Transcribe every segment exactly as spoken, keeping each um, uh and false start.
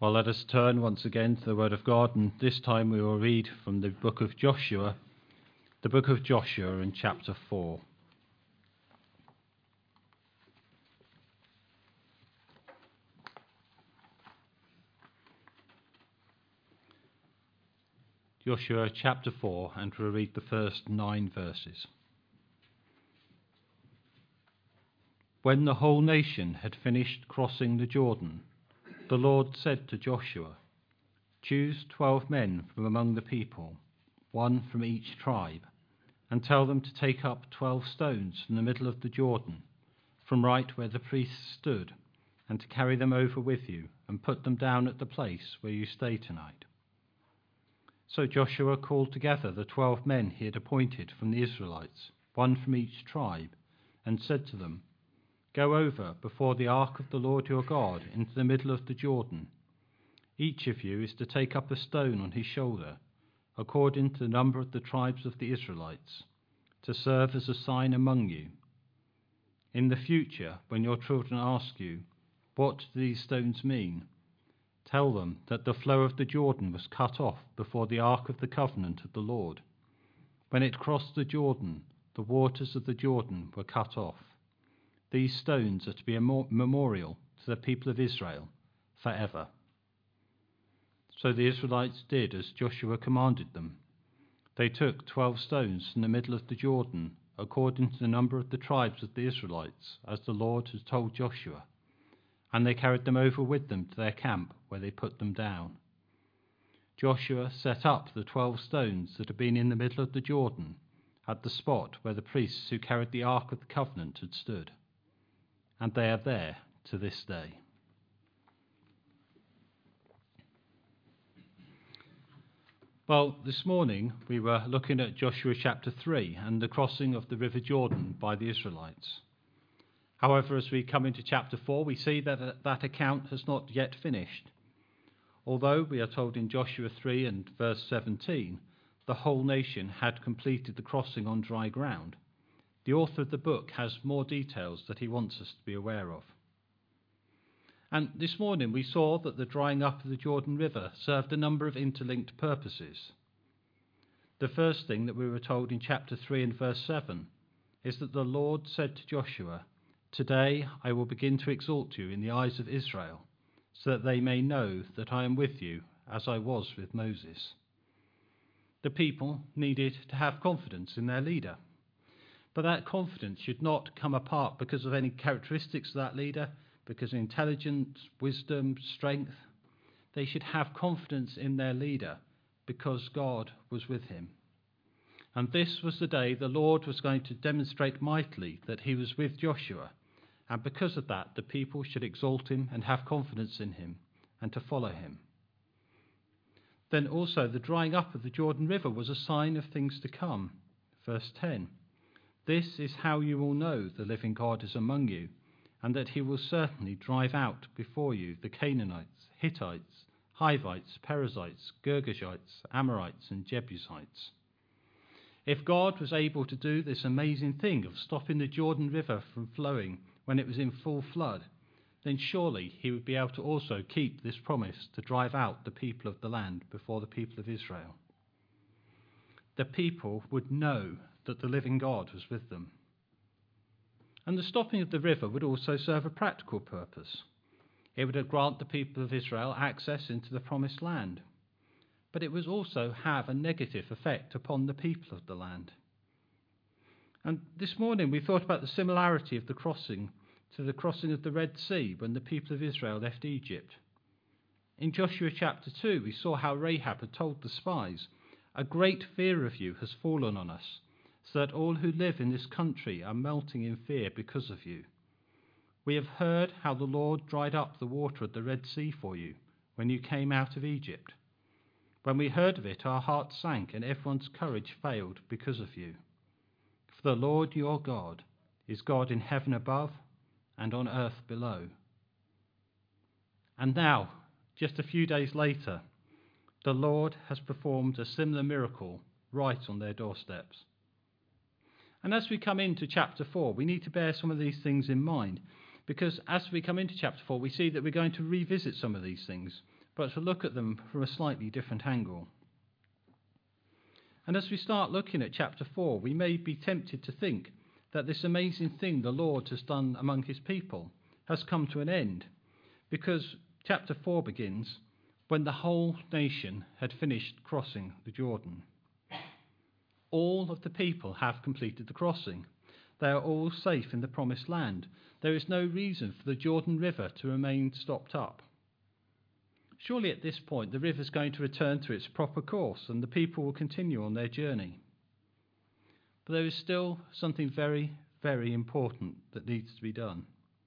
Well, let us turn once again to the Word of God, and this time we will read from the book of Joshua, the book of Joshua in chapter four. Joshua chapter four, and we'll read the first nine verses. When the whole nation had finished crossing the Jordan, the Lord said to Joshua, "Choose twelve men from among the people, one from each tribe, and tell them to take up twelve stones from the middle of the Jordan, from right where the priests stood, and to carry them over with you, and put them down at the place where you stay tonight." So Joshua called together the twelve men he had appointed from the Israelites, one from each tribe, and said to them, "Go over before the ark of the Lord your God into the middle of the Jordan. Each of you is to take up a stone on his shoulder, according to the number of the tribes of the Israelites, to serve as a sign among you. In the future, when your children ask you, 'What do these stones mean?' tell them that the flow of the Jordan was cut off before the ark of the covenant of the Lord. When it crossed the Jordan, the waters of the Jordan were cut off. These stones are to be a memorial to the people of Israel forever." So the Israelites did as Joshua commanded them. They took twelve stones from the middle of the Jordan, according to the number of the tribes of the Israelites, as the Lord had told Joshua, and they carried them over with them to their camp, where they put them down. Joshua set up the twelve stones that had been in the middle of the Jordan, at the spot where the priests who carried the Ark of the Covenant had stood, and they are there to this day. Well, this morning we were looking at Joshua chapter three and the crossing of the River Jordan by the Israelites. However, as we come into chapter four, we see that that account has not yet finished. Although we are told in Joshua three and verse seventeen, the whole nation had completed the crossing on dry ground, the author of the book has more details that he wants us to be aware of. And this morning we saw that the drying up of the Jordan River served a number of interlinked purposes. The first thing that we were told in chapter three and verse seven is that the Lord said to Joshua, "Today I will begin to exalt you in the eyes of Israel, so that they may know that I am with you as I was with Moses." The people needed to have confidence in their leader. But that confidence should not come apart because of any characteristics of that leader, because of intelligence, wisdom, strength. They should have confidence in their leader because God was with him. And this was the day the Lord was going to demonstrate mightily that he was with Joshua. And because of that, the people should exalt him and have confidence in him and to follow him. Then also the drying up of the Jordan River was a sign of things to come. Verse ten. "This is how you will know the living God is among you, and that he will certainly drive out before you the Canaanites, Hittites, Hivites, Perizzites, Girgashites, Amorites, and Jebusites." If God was able to do this amazing thing of stopping the Jordan River from flowing when it was in full flood, then surely he would be able to also keep this promise to drive out the people of the land before the people of Israel. The people would know that the living God was with them. And the stopping of the river would also serve a practical purpose. It would grant the people of Israel access into the promised land. But it would also have a negative effect upon the people of the land. And this morning we thought about the similarity of the crossing to the crossing of the Red Sea when the people of Israel left Egypt. In Joshua chapter two, we saw how Rahab had told the spies, "A great fear of you has fallen on us, so that all who live in this country are melting in fear because of you. We have heard how the Lord dried up the water of the Red Sea for you when you came out of Egypt. When we heard of it, our hearts sank and everyone's courage failed because of you. For the Lord your God is God in heaven above and on earth below." And now, just a few days later, the Lord has performed a similar miracle right on their doorsteps. And as we come into chapter four, we need to bear some of these things in mind, because as we come into chapter four, we see that we're going to revisit some of these things. but to look at them from a slightly different angle. And as we start looking at chapter four, we may be tempted to think that this amazing thing the Lord has done among his people has come to an end, because chapter four begins when the whole nation had finished crossing the Jordan. All of the people have completed the crossing. They are all safe in the promised land. There is no reason for the Jordan River to remain stopped up. Surely at this point the river is going to return to its proper course and the people will continue on their journey. But there is still something very, very important that needs to be done.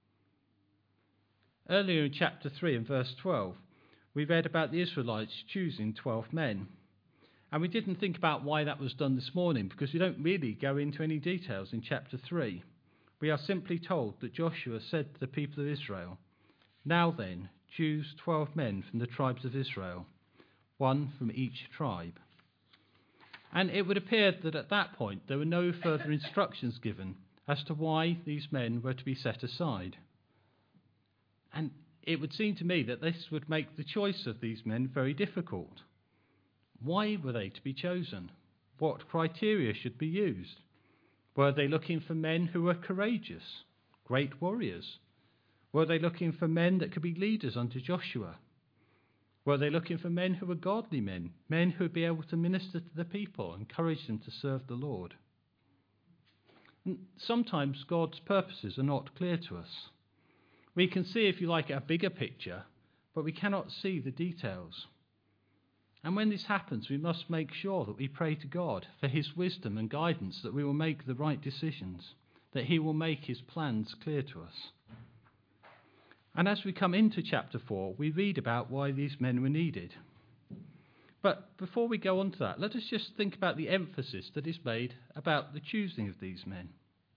Earlier in chapter three and verse twelve, we read about the Israelites choosing twelve men. And we didn't think about why that was done this morning, because we don't really go into any details in chapter three. We are simply told that Joshua said to the people of Israel, "Now then, choose twelve men from the tribes of Israel, one from each tribe." And it would appear that at that point there were no further instructions given as to why these men were to be set aside. And it would seem to me that this would make the choice of these men very difficult. Why were they to be chosen? What criteria should be used? Were they looking for men who were courageous, great warriors? Were they looking for men that could be leaders under Joshua? Were they looking for men who were godly men, men who would be able to minister to the people, encourage them to serve the Lord? And sometimes God's purposes are not clear to us. We can see, if you like, a bigger picture, but we cannot see the details. And when this happens, we must make sure that we pray to God for his wisdom and guidance, that we will make the right decisions, that he will make his plans clear to us. And as we come into chapter four, we read about why these men were needed. But before we go on to that, let us just think about the emphasis that is made about the choosing of these men.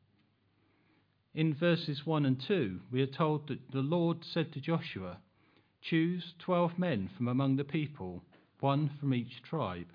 In verses one and two, we are told that the Lord said to Joshua, "Choose twelve men from among the people, one from each tribe."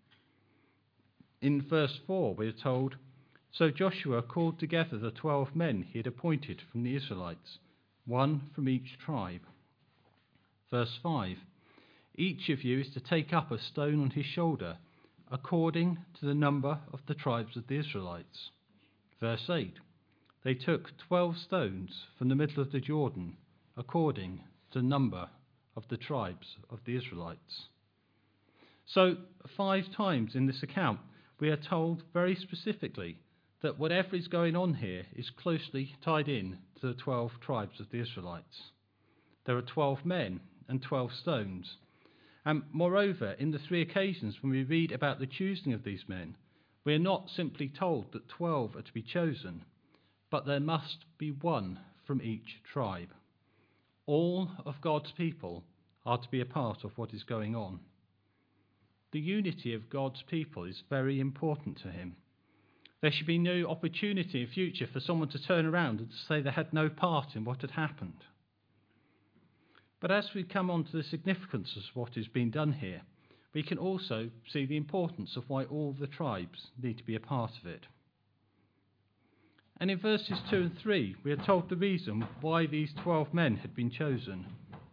In verse four, we are told, "So Joshua called together the twelve men he had appointed from the Israelites, one from each tribe." Verse five, "Each of you is to take up a stone on his shoulder, according to the number of the tribes of the Israelites." Verse eight, "They took twelve stones from the middle of the Jordan, according to the number of the tribes of the Israelites." So, five times in this account, we are told very specifically that whatever is going on here is closely tied in to the twelve tribes of the Israelites. There are twelve men and twelve stones. And moreover, in the three occasions when we read about the choosing of these men, we are not simply told that twelve are to be chosen, but there must be one from each tribe. All of God's people are to be a part of what is going on. The unity of God's people is very important to him. There should be no opportunity in future for someone to turn around and to say they had no part in what had happened. But as we come on to the significance of what is being done here, we can also see the importance of why all the tribes need to be a part of it. And in verses two and three, we are told the reason why these twelve men had been chosen.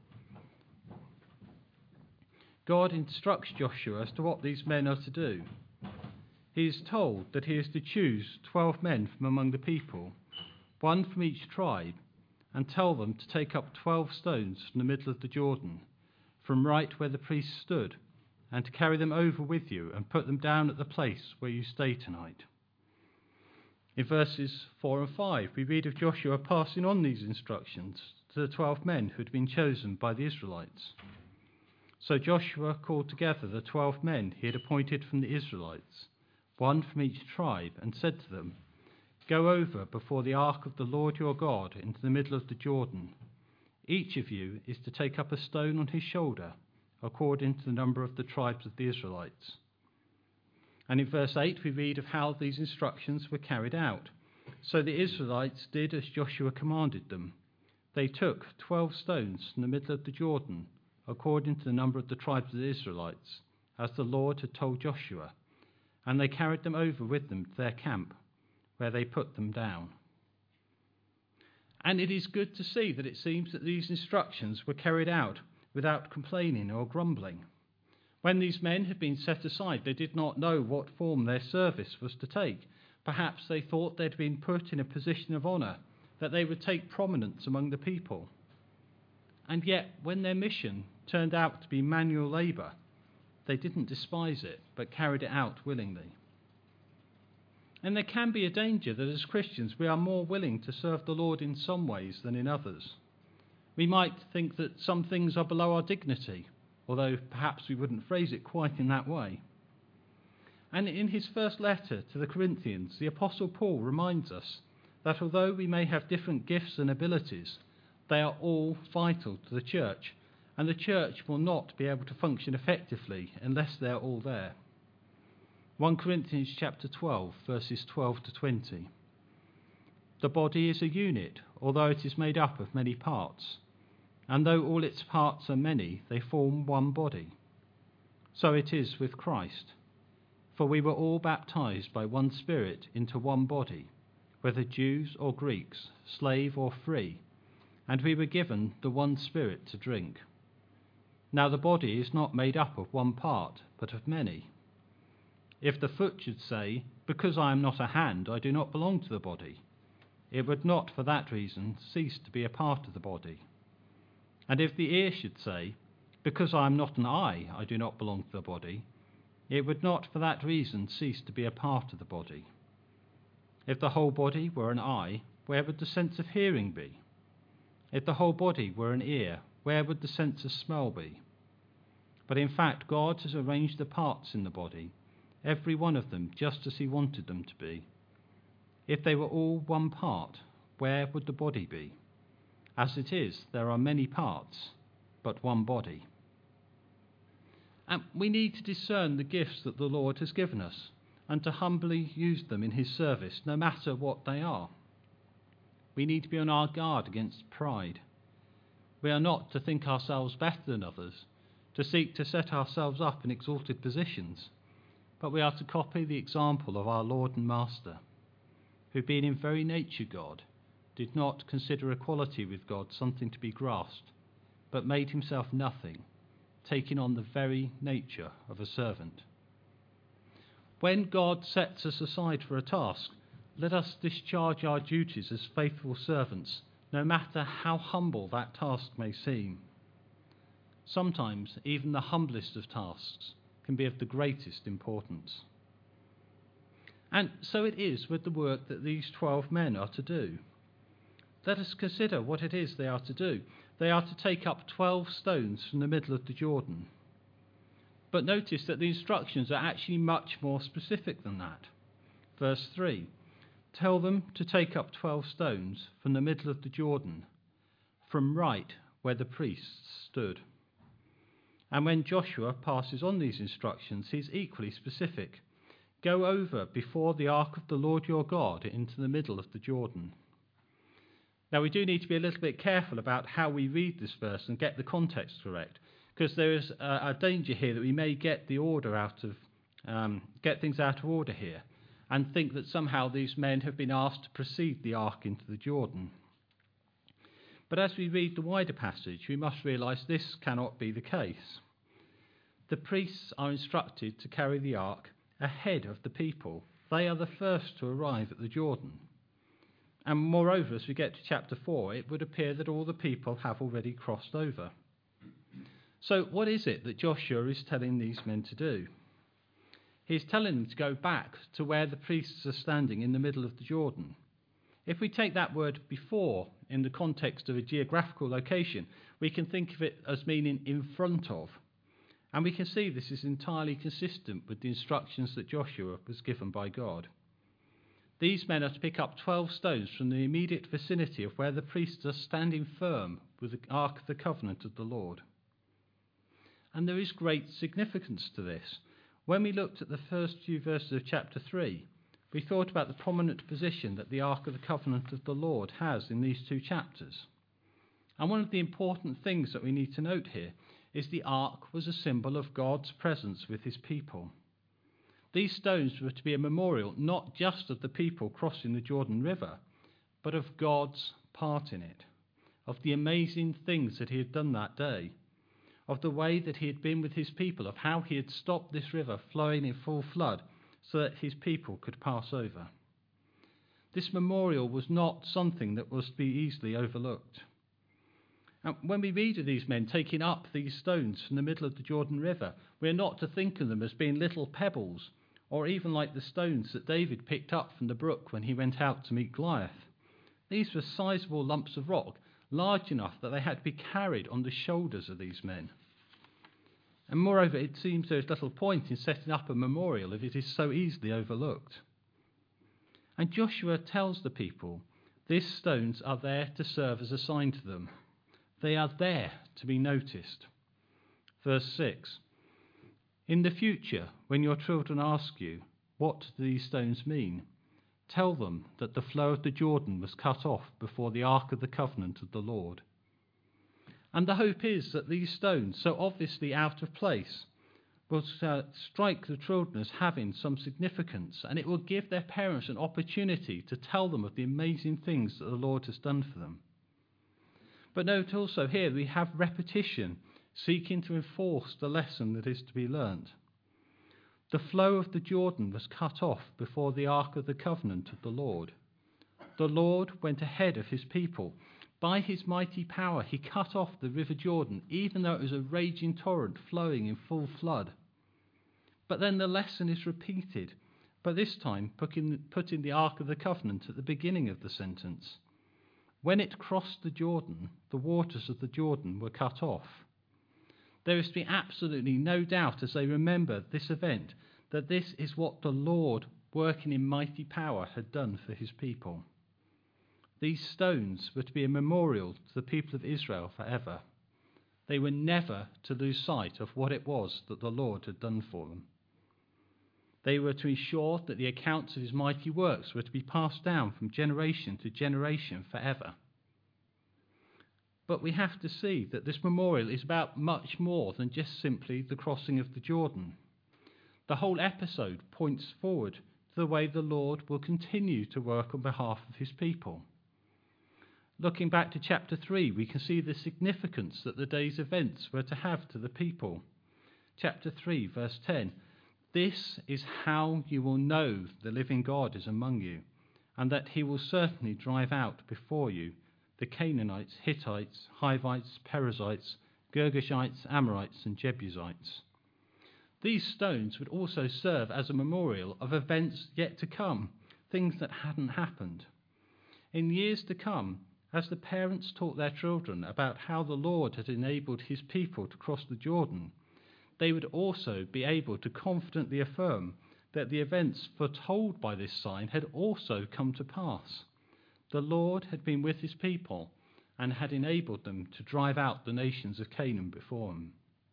God instructs Joshua as to what these men are to do. He is told that he is to choose twelve men from among the people, one from each tribe, and tell them to take up twelve stones from the middle of the Jordan, from right where the priests stood, and to carry them over with you and put them down at the place where you stay tonight. In verses four and five, we read of Joshua passing on these instructions to the twelve men who had been chosen by the Israelites. So Joshua called together the twelve men he had appointed from the Israelites, one from each tribe, and said to them, "Go over before the ark of the Lord your God into the middle of the Jordan. Each of you is to take up a stone on his shoulder, according to the number of the tribes of the Israelites." And in verse eight we read of how these instructions were carried out. So the Israelites did as Joshua commanded them. They took twelve stones from the middle of the Jordan, according to the number of the tribes of the Israelites, as the Lord had told Joshua, and they carried them over with them to their camp, where they put them down. And it is good to see that it seems that these instructions were carried out without complaining or grumbling. When these men had been set aside, they did not know what form their service was to take. Perhaps they thought they'd been put in a position of honour, that they would take prominence among the people. And yet, when their mission turned out to be manual labour, they didn't despise it, but carried it out willingly. And there can be a danger that as Christians we are more willing to serve the Lord in some ways than in others. We might think that some things are below our dignity, although perhaps we wouldn't phrase it quite in that way. And in his first letter to the Corinthians, the Apostle Paul reminds us that although we may have different gifts and abilities, they are all vital to the church, and the church will not be able to function effectively unless they're all there. First Corinthians chapter twelve, verses twelve to twenty. The body is a unit, although it is made up of many parts, and though all its parts are many, they form one body. So it is with Christ. For we were all baptized by one Spirit into one body, whether Jews or Greeks, slave or free, and we were given the one Spirit to drink. Now the body is not made up of one part, but of many. If the foot should say, "Because I am not a hand, I do not belong to the body," it would not for that reason cease to be a part of the body. And if the ear should say, "Because I am not an eye, I do not belong to the body," it would not for that reason cease to be a part of the body. If the whole body were an eye, where would the sense of hearing be? If the whole body were an ear, where would the sense of smell be? But in fact, God has arranged the parts in the body, every one of them just as he wanted them to be. If they were all one part, where would the body be? As it is, there are many parts, but one body. And we need to discern the gifts that the Lord has given us, and to humbly use them in his service, no matter what they are. We need to be on our guard against pride. We are not to think ourselves better than others, to seek to set ourselves up in exalted positions, but we are to copy the example of our Lord and Master, who, being in very nature God, did not consider equality with God something to be grasped, but made himself nothing, taking on the very nature of a servant. When God sets us aside for a task, let us discharge our duties as faithful servants, no matter how humble that task may seem. Sometimes even the humblest of tasks can be of the greatest importance. And so it is with the work that these twelve men are to do. Let us consider what it is they are to do. They are to take up twelve stones from the middle of the Jordan. But notice that the instructions are actually much more specific than that. Verse three, tell them to take up twelve stones from the middle of the Jordan, from right where the priests stood. And when Joshua passes on these instructions, he's equally specific. Go over before the ark of the Lord your God into the middle of the Jordan. Now we do need to be a little bit careful about how we read this verse and get the context correct, because there is a, a danger here that we may get the order out of, um, get things out of order here, and think that somehow these men have been asked to precede the ark into the Jordan. But as we read the wider passage, we must realise this cannot be the case. The priests are instructed to carry the ark ahead of the people. They are the first to arrive at the Jordan. And moreover, as we get to chapter four, it would appear that all the people have already crossed over. So what is it that Joshua is telling these men to do? He's telling them to go back to where the priests are standing in the middle of the Jordan. If we take that word before in the context of a geographical location, we can think of it as meaning in front of. And we can see this is entirely consistent with the instructions that Joshua was given by God. These men are to pick up twelve stones from the immediate vicinity of where the priests are standing firm with the Ark of the Covenant of the Lord. And there is great significance to this. When we looked at the first few verses of chapter three, we thought about the prominent position that the Ark of the Covenant of the Lord has in these two chapters. And one of the important things that we need to note here is the Ark was a symbol of God's presence with his people. These stones were to be a memorial not just of the people crossing the Jordan River, but of God's part in it, of the amazing things that he had done that day. of the way that he had been with his people, of how he had stopped this river flowing in full flood so that his people could pass over. This memorial was not something that was to be easily overlooked. And when we read of these men taking up these stones from the middle of the Jordan River, we are not to think of them as being little pebbles, or even like the stones that David picked up from the brook when he went out to meet Goliath. These were sizable lumps of rock, large enough that they had to be carried on the shoulders of these men. And moreover, it seems there is little point in setting up a memorial if it is so easily overlooked. And Joshua tells the people, these stones are there to serve as a sign to them. They are there to be noticed. Verse six. In the future, when your children ask you, what do these stones mean? Tell them that the flow of the Jordan was cut off before the ark of the covenant of the Lord. And the hope is that these stones, so obviously out of place, will uh, strike the children as having some significance, and it will give their parents an opportunity to tell them of the amazing things that the Lord has done for them. But note also here we have repetition, seeking to enforce the lesson that is to be learnt. The flow of the Jordan was cut off before the ark of the covenant of the Lord. The Lord went ahead of his people. By his mighty power he cut off the river Jordan, even though it was a raging torrent flowing in full flood. But then the lesson is repeated, but this time putting, putting the ark of the covenant at the beginning of the sentence. When it crossed the Jordan, the waters of the Jordan were cut off. There is to be absolutely no doubt as they remember this event that this is what the Lord, working in mighty power, had done for his people. These stones were to be a memorial to the people of Israel forever. They were never to lose sight of what it was that the Lord had done for them. They were to ensure that the accounts of his mighty works were to be passed down from generation to generation forever. But we have to see that this memorial is about much more than just simply the crossing of the Jordan. The whole episode points forward to the way the Lord will continue to work on behalf of his people. Looking back to chapter three, we can see the significance that the day's events were to have to the people. Chapter three, verse ten. This is how you will know the living God is among you, and that he will certainly drive out before you the Canaanites, Hittites, Hivites, Perizzites, Girgashites, Amorites, and Jebusites. These stones would also serve as a memorial of events yet to come, things that hadn't happened. In years to come, as the parents taught their children about how the Lord had enabled his people to cross the Jordan, they would also be able to confidently affirm that the events foretold by this sign had also come to pass. The Lord had been with his people and had enabled them to drive out the nations of Canaan before them.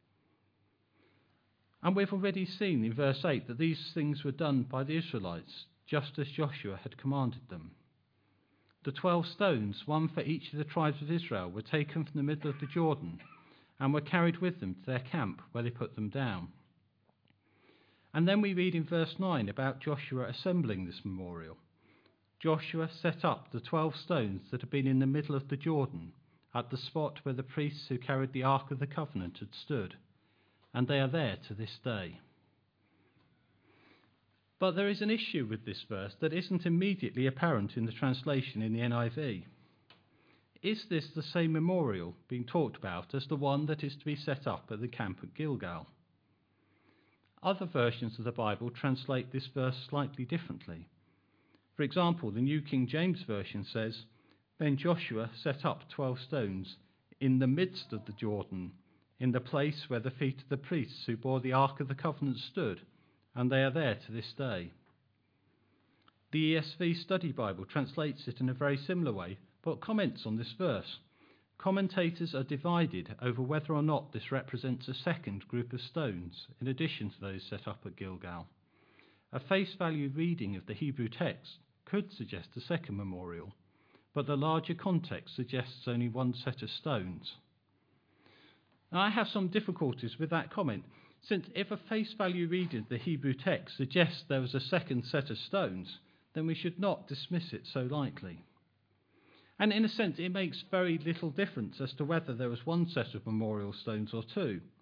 And we've already seen in verse eight that these things were done by the Israelites, just as Joshua had commanded them. The twelve stones, one for each of the tribes of Israel, were taken from the middle of the Jordan and were carried with them to their camp where they put them down. And then we read in verse nine about Joshua assembling this memorial. Joshua set up the twelve stones that had been in the middle of the Jordan at the spot where the priests who carried the Ark of the Covenant had stood, and they are there to this day. But there is an issue with this verse that isn't immediately apparent in the translation in the N I V. Is this the same memorial being talked about as the one that is to be set up at the camp at Gilgal? Other versions of the Bible translate this verse slightly differently. For example, the New King James Version says, "Then Joshua set up twelve stones in the midst of the Jordan, in the place where the feet of the priests who bore the Ark of the Covenant stood, and they are there to this day." The E S V Study Bible translates it in a very similar way, but comments on this verse. Commentators are divided over whether or not this represents a second group of stones, in addition to those set up at Gilgal. A face value reading of the Hebrew text could suggest a second memorial, but the larger context suggests only one set of stones. Now, I have some difficulties with that comment, since if a face value reading of the Hebrew text suggests there was a second set of stones, then we should not dismiss it so lightly. And in a sense, it makes very little difference as to whether there was one set of memorial stones or two.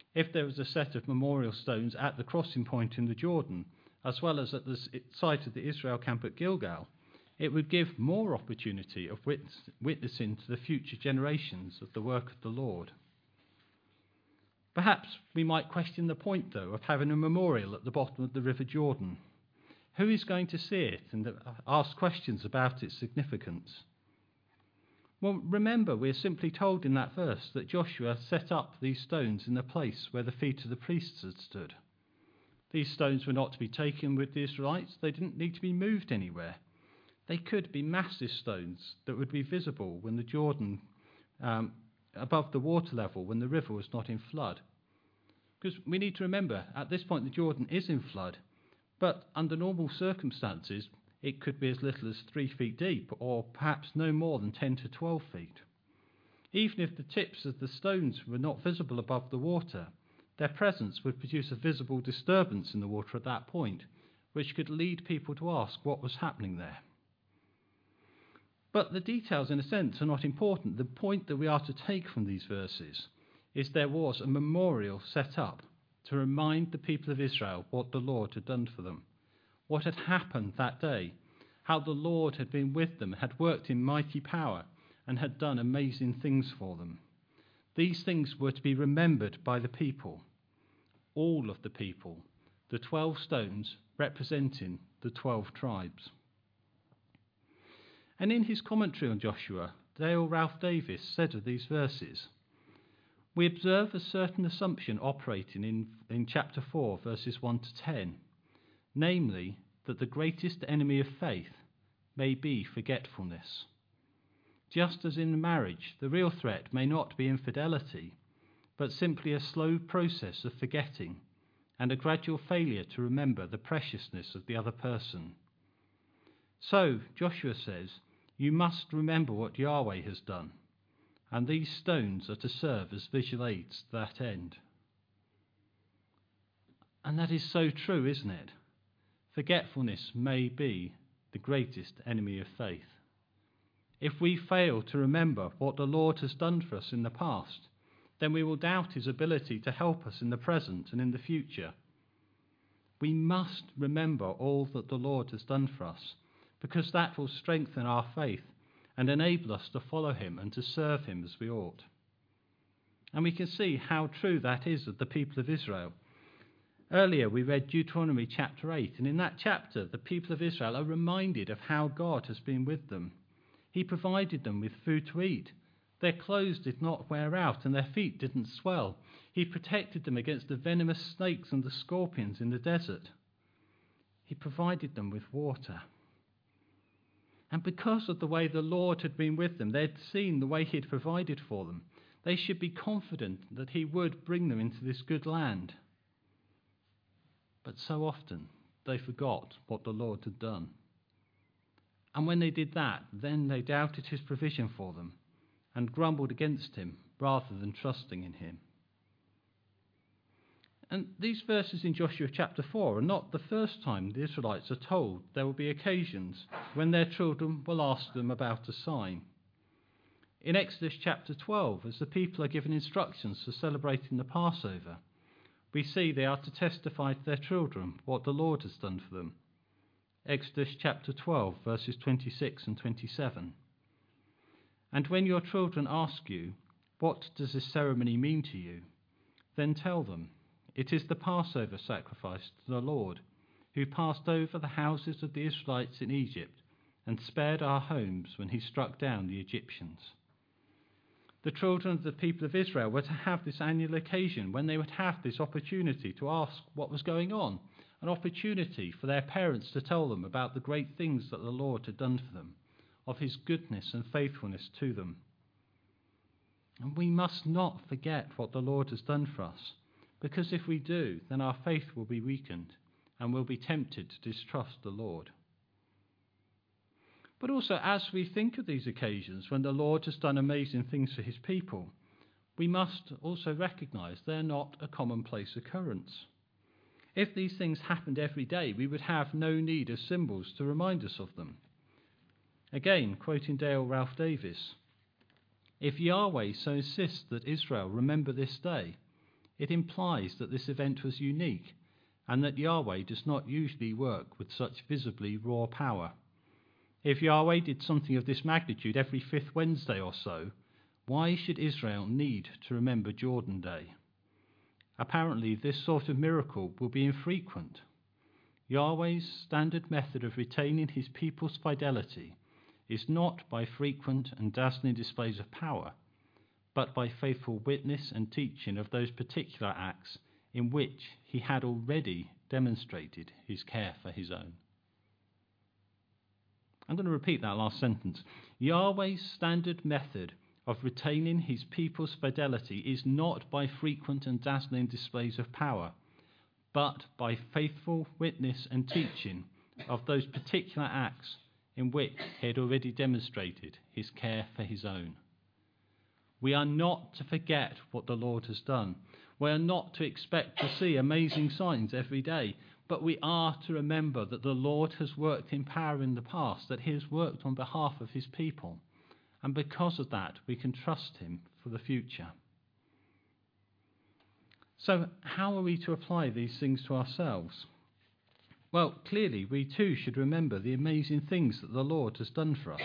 If there was a set of memorial stones at the crossing point in the Jordan, as well as at the site of the Israel camp at Gilgal, it would give more opportunity of witnessing to the future generations of the work of the Lord. Perhaps we might question the point, though, of having a memorial at the bottom of the River Jordan. Who is going to see it and ask questions about its significance? Well, remember, we are simply told in that verse that Joshua set up these stones in the place where the feet of the priests had stood. These stones were not to be taken with the Israelites. They didn't need to be moved anywhere. They could be massive stones that would be visible when the Jordan, um, above the water level, when the river was not in flood. Because we need to remember, at this point the Jordan is in flood, but under normal circumstances, it could be as little as three feet deep, or perhaps no more than ten to twelve feet. Even if the tips of the stones were not visible above the water, their presence would produce a visible disturbance in the water at that point, which could lead people to ask what was happening there. But the details, in a sense, are not important. The point that we are to take from these verses is there was a memorial set up to remind the people of Israel what the Lord had done for them, what had happened that day, how the Lord had been with them, had worked in mighty power, and had done amazing things for them. These things were to be remembered by the people, all of the people, the twelve stones representing the twelve tribes. And in his commentary on Joshua, Dale Ralph Davis said of these verses, "We observe a certain assumption operating in, in chapter four, verses one to ten, namely, that the greatest enemy of faith may be forgetfulness. Just as in marriage, the real threat may not be infidelity, but simply a slow process of forgetting and a gradual failure to remember the preciousness of the other person. So, Joshua says, you must remember what Yahweh has done, and these stones are to serve as visual aids to that end." And that is so true, isn't it? Forgetfulness may be the greatest enemy of faith. If we fail to remember what the Lord has done for us in the past, then we will doubt his ability to help us in the present and in the future. We must remember all that the Lord has done for us, because that will strengthen our faith and enable us to follow him and to serve him as we ought. And we can see how true that is of the people of Israel. Earlier we read Deuteronomy chapter eight, and in that chapter the people of Israel are reminded of how God has been with them. He provided them with food to eat. Their clothes did not wear out and their feet didn't swell. He protected them against the venomous snakes and the scorpions in the desert. He provided them with water. And because of the way the Lord had been with them, they had seen the way he had provided for them, they should be confident that he would bring them into this good land. But so often they forgot what the Lord had done. And when they did that, then they doubted his provision for them and grumbled against him rather than trusting in him. And these verses in Joshua chapter four are not the first time the Israelites are told there will be occasions when their children will ask them about a sign. In Exodus chapter twelve, as the people are given instructions for celebrating the Passover, we see they are to testify to their children what the Lord has done for them. Exodus chapter twelve, verses twenty-six and twenty-seven. "And when your children ask you, 'What does this ceremony mean to you?' then tell them, 'It is the Passover sacrifice to the Lord, who passed over the houses of the Israelites in Egypt and spared our homes when he struck down the Egyptians.'" The children of the people of Israel were to have this annual occasion when they would have this opportunity to ask what was going on, an opportunity for their parents to tell them about the great things that the Lord had done for them, of his goodness and faithfulness to them. And we must not forget what the Lord has done for us, because if we do, then our faith will be weakened and we'll be tempted to distrust the Lord. But also, as we think of these occasions when the Lord has done amazing things for his people, we must also recognise they're not a commonplace occurrence. If these things happened every day, we would have no need of symbols to remind us of them. Again, quoting Dale Ralph Davis, "If Yahweh so insists that Israel remember this day, it implies that this event was unique and that Yahweh does not usually work with such visibly raw power. If Yahweh did something of this magnitude every fifth Wednesday or so, why should Israel need to remember Jordan Day? Apparently, this sort of miracle will be infrequent. Yahweh's standard method of retaining his people's fidelity is not by frequent and dazzling displays of power, but by faithful witness and teaching of those particular acts in which he had already demonstrated his care for his own. I'm going to repeat that last sentence. Yahweh's standard method of retaining his people's fidelity is not by frequent and dazzling displays of power, but by faithful witness and teaching of those particular acts in which he had already demonstrated his care for his own. We are not to forget what the Lord has done. We are not to expect to see amazing signs every day, but we are to remember that the Lord has worked in power in the past, that he has worked on behalf of his people, and because of that we can trust him for the future. So how are we to apply these things to ourselves? Well, clearly we too should remember the amazing things that the Lord has done for us.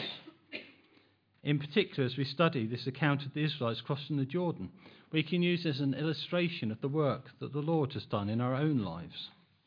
In particular, as we study this account of the Israelites crossing the Jordan, we can use as an illustration of the work that the Lord has done in our own lives.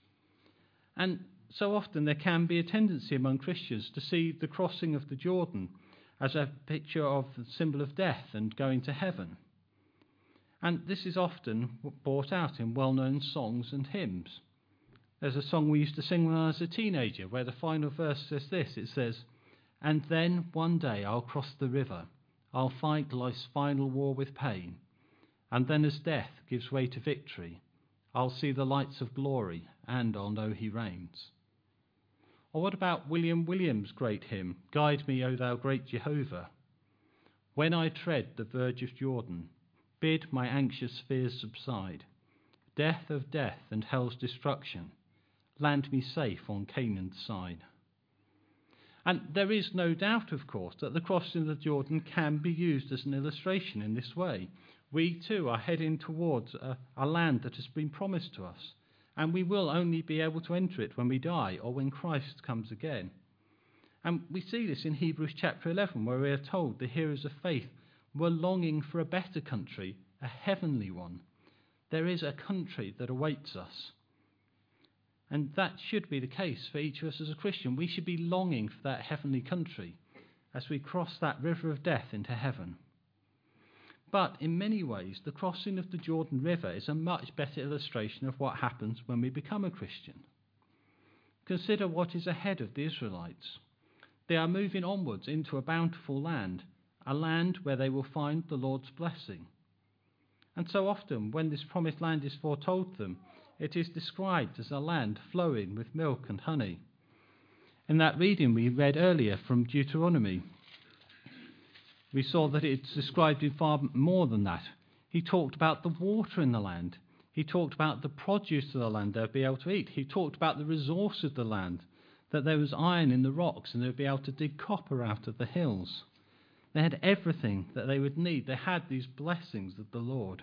And so often there can be a tendency among Christians to see the crossing of the Jordan as a picture of the symbol of death and going to heaven. And this is often brought out in well-known songs and hymns. There's a song we used to sing when I was a teenager where the final verse says this. It says, "And then one day I'll cross the river, I'll fight life's final war with pain, and then as death gives way to victory, I'll see the lights of glory and I'll know he reigns." Or what about William Williams' great hymn, "Guide me, O thou great Jehovah"? "When I tread the verge of Jordan, bid my anxious fears subside. Death of death and hell's destruction, land me safe on Canaan's side." And there is no doubt, of course, that the crossing of the Jordan can be used as an illustration in this way. We too are heading towards a, a land that has been promised to us, and we will only be able to enter it when we die or when Christ comes again. And we see this in Hebrews chapter eleven, where we are told the heroes of faith were longing for a better country, a heavenly one. There is a country that awaits us. And that should be the case for each of us as a Christian. We should be longing for that heavenly country as we cross that river of death into heaven. But in many ways, the crossing of the Jordan River is a much better illustration of what happens when we become a Christian. Consider what is ahead of the Israelites. They are moving onwards into a bountiful land, a land where they will find the Lord's blessing. And so often, when this promised land is foretold to them, it is described as a land flowing with milk and honey. In that reading we read earlier from Deuteronomy, we saw that it's described in far more than that. He talked about the water in the land. He talked about the produce of the land they would be able to eat. He talked about the resource of the land, that there was iron in the rocks and they would be able to dig copper out of the hills. They had everything that they would need. They had these blessings of the Lord.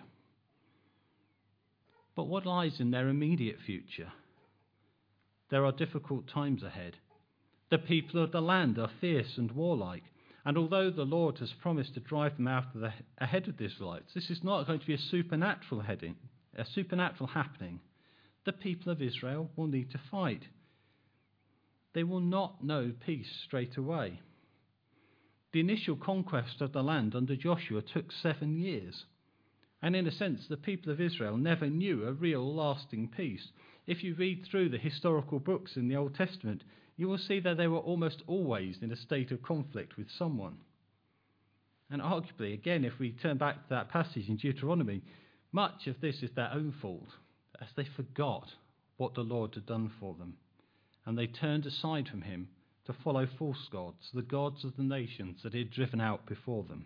But what lies in their immediate future? There are difficult times ahead. The people of the land are fierce and warlike, and although the Lord has promised to drive them out of the, ahead of the Israelites, this is not going to be a supernatural heading, a supernatural happening. The people of Israel will need to fight. They will not know peace straight away. The initial conquest of the land under Joshua took seven years. And in a sense, the people of Israel never knew a real lasting peace. If you read through the historical books in the Old Testament, you will see that they were almost always in a state of conflict with someone. And arguably, again, if we turn back to that passage in Deuteronomy, much of this is their own fault, as they forgot what the Lord had done for them. And they turned aside from him to follow false gods, the gods of the nations that he had driven out before them.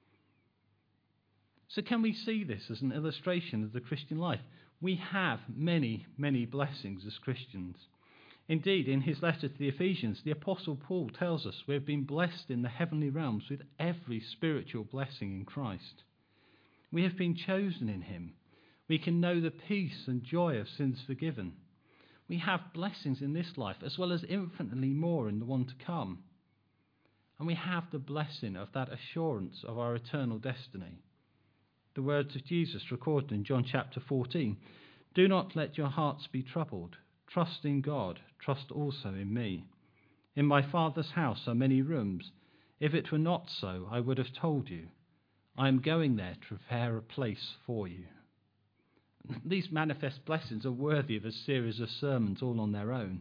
So can we see this as an illustration of the Christian life? We have many, many blessings as Christians. Indeed, in his letter to the Ephesians, the Apostle Paul tells us we have been blessed in the heavenly realms with every spiritual blessing in Christ. We have been chosen in him. We can know the peace and joy of sins forgiven. We have blessings in this life as well as infinitely more in the one to come. And we have the blessing of that assurance of our eternal destiny. The words of Jesus recorded in John chapter fourteen, "Do not let your hearts be troubled. Trust in God. Trust also in me. In my Father's house are many rooms. If it were not so, I would have told you. I am going there to prepare a place for you." These manifest blessings are worthy of a series of sermons all on their own.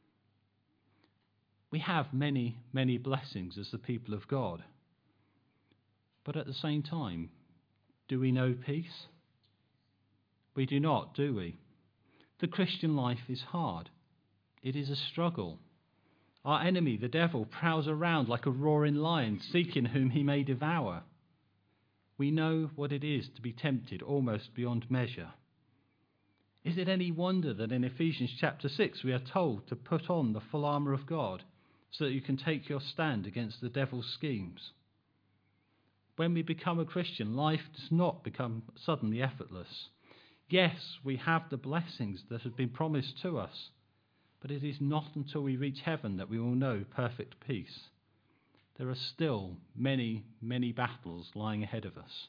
We have many, many blessings as the people of God. But at the same time, do we know peace? We do not, do we? The Christian life is hard. It is a struggle. Our enemy, the devil, prowls around like a roaring lion, seeking whom he may devour. We know what it is to be tempted almost beyond measure. Is it any wonder that in Ephesians chapter six we are told to put on the full armour of God so that you can take your stand against the devil's schemes? When we become a Christian, life does not become suddenly effortless. Yes, we have the blessings that have been promised to us, but it is not until we reach heaven that we will know perfect peace. There are still many, many battles lying ahead of us.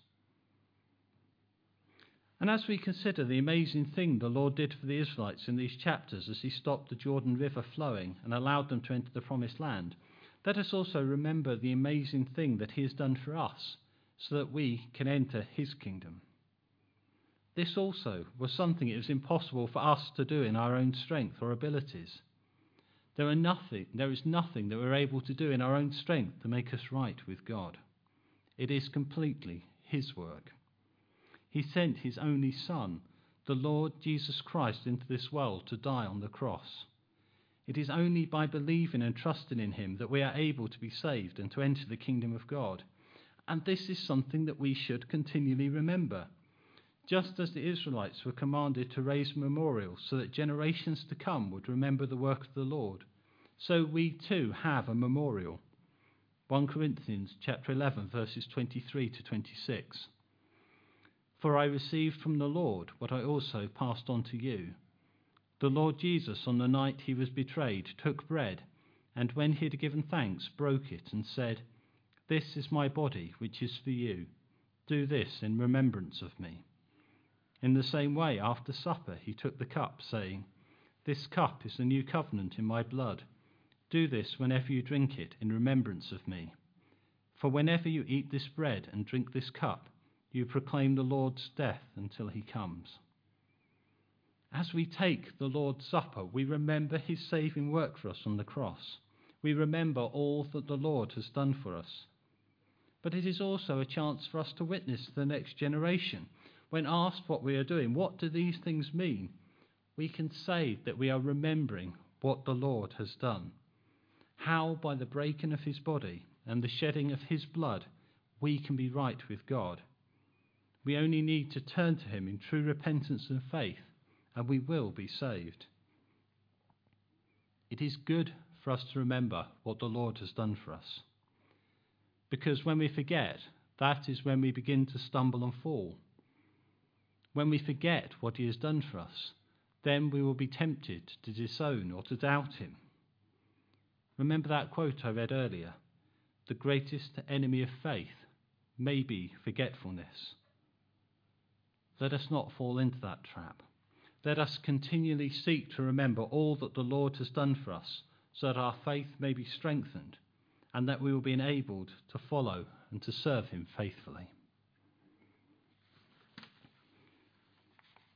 And as we consider the amazing thing the Lord did for the Israelites in these chapters as he stopped the Jordan River flowing and allowed them to enter the promised land, let us also remember the amazing thing that he has done for us so that we can enter his kingdom. This also was something it was impossible for us to do in our own strength or abilities. There are nothing, there is nothing that we're able to do in our own strength to make us right with God. It is completely his work. He sent his only Son, the Lord Jesus Christ, into this world to die on the cross. It is only by believing and trusting in him that we are able to be saved and to enter the kingdom of God. And this is something that we should continually remember. Just as the Israelites were commanded to raise memorials so that generations to come would remember the work of the Lord, so we too have a memorial. First Corinthians chapter eleven, verses twenty-three to twenty-six. "For I received from the Lord what I also passed on to you. The Lord Jesus, on the night he was betrayed, took bread, and when he had given thanks, broke it and said, 'This is my body, which is for you. Do this in remembrance of me.' In the same way, after supper, he took the cup, saying, 'This cup is the new covenant in my blood. Do this whenever you drink it in remembrance of me. For whenever you eat this bread and drink this cup, you proclaim the Lord's death until he comes.'" As we take the Lord's Supper, we remember his saving work for us on the cross. We remember all that the Lord has done for us. But it is also a chance for us to witness to the next generation. When asked what we are doing, what do these things mean? We can say that we are remembering what the Lord has done. How by the breaking of his body and the shedding of his blood, we can be right with God. We only need to turn to him in true repentance and faith, and we will be saved. It is good for us to remember what the Lord has done for us. Because when we forget, that is when we begin to stumble and fall. When we forget what he has done for us, then we will be tempted to disown or to doubt him. Remember that quote I read earlier? The greatest enemy of faith may be forgetfulness. Let us not fall into that trap. Let us continually seek to remember all that the Lord has done for us, so that our faith may be strengthened, and that we will be enabled to follow and to serve him faithfully.